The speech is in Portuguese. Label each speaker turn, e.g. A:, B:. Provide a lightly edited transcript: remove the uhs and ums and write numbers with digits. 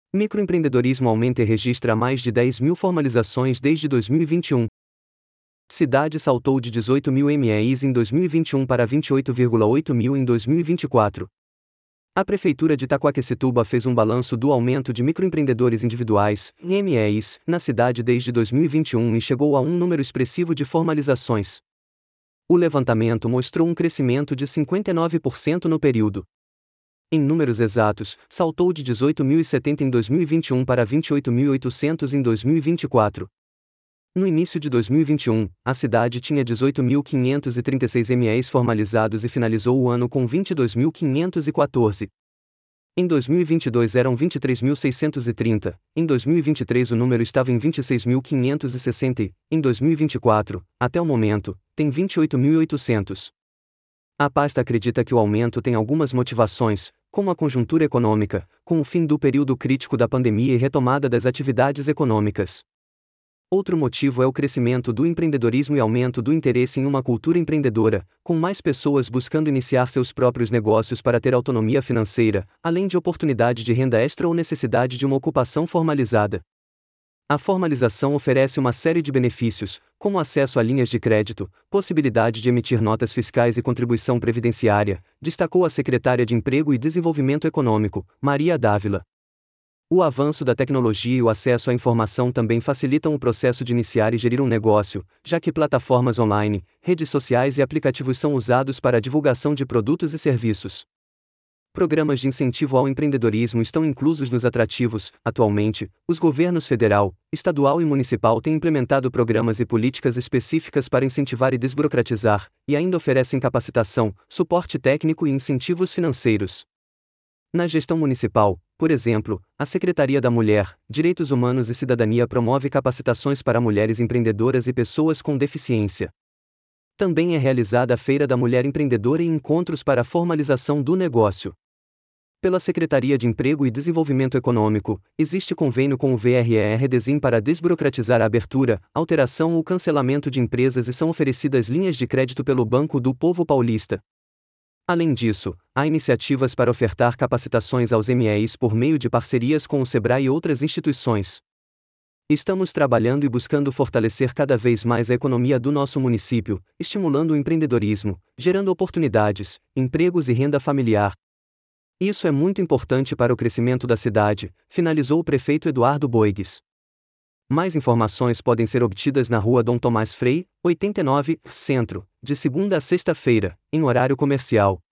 A: Microempreendedorismo aumenta e registra mais de 10 mil formalizações desde 2021. Cidade saltou de 18 mil MEIs em 2021 para 28,8 mil em 2024. A Prefeitura de Itaquaquecetuba fez um balanço do aumento de microempreendedores individuais, MEIs, na cidade desde 2021 e chegou a um número expressivo de formalizações. O levantamento mostrou um crescimento de 59% no período. Em números exatos, saltou de 18.070 em 2021 para 28.800 em 2024. No início de 2021, a cidade tinha 18.536 MEIs formalizados e finalizou o ano com 22.514. Em 2022 eram 23.630, em 2023 o número estava em 26.560 e, em 2024, até o momento, tem 28.800. A pasta acredita que o aumento tem algumas motivações, como a conjuntura econômica, com o fim do período crítico da pandemia e retomada das atividades econômicas. Outro motivo é o crescimento do empreendedorismo e aumento do interesse em uma cultura empreendedora, com mais pessoas buscando iniciar seus próprios negócios para ter autonomia financeira, além de oportunidade de renda extra ou necessidade de uma ocupação formalizada. A formalização oferece uma série de benefícios, como acesso a linhas de crédito, possibilidade de emitir notas fiscais e contribuição previdenciária, destacou a secretária de Emprego e Desenvolvimento Econômico, Maria Dávila. O avanço da tecnologia e o acesso à informação também facilitam o processo de iniciar e gerir um negócio, já que plataformas online, redes sociais e aplicativos são usados para a divulgação de produtos e serviços. Programas de incentivo ao empreendedorismo estão inclusos nos atrativos. Atualmente, os governos federal, estadual e municipal têm implementado programas e políticas específicas para incentivar e desburocratizar, e ainda oferecem capacitação, suporte técnico e incentivos financeiros. Na gestão municipal, por exemplo, a Secretaria da Mulher, Direitos Humanos e Cidadania promove capacitações para mulheres empreendedoras e pessoas com deficiência. Também é realizada a Feira da Mulher Empreendedora e encontros para a formalização do negócio. Pela Secretaria de Emprego e Desenvolvimento Econômico, existe convênio com o VRER-Desim para desburocratizar a abertura, alteração ou cancelamento de empresas e são oferecidas linhas de crédito pelo Banco do Povo Paulista. Além disso, há iniciativas para ofertar capacitações aos MEIs por meio de parcerias com o SEBRAE e outras instituições. Estamos trabalhando e buscando fortalecer cada vez mais a economia do nosso município, estimulando o empreendedorismo, gerando oportunidades, empregos e renda familiar. Isso é muito importante para o crescimento da cidade, finalizou o prefeito Eduardo Boigues. Mais informações podem ser obtidas na Rua Dom Tomás Frei, 89, Centro, de segunda a sexta-feira, em horário comercial.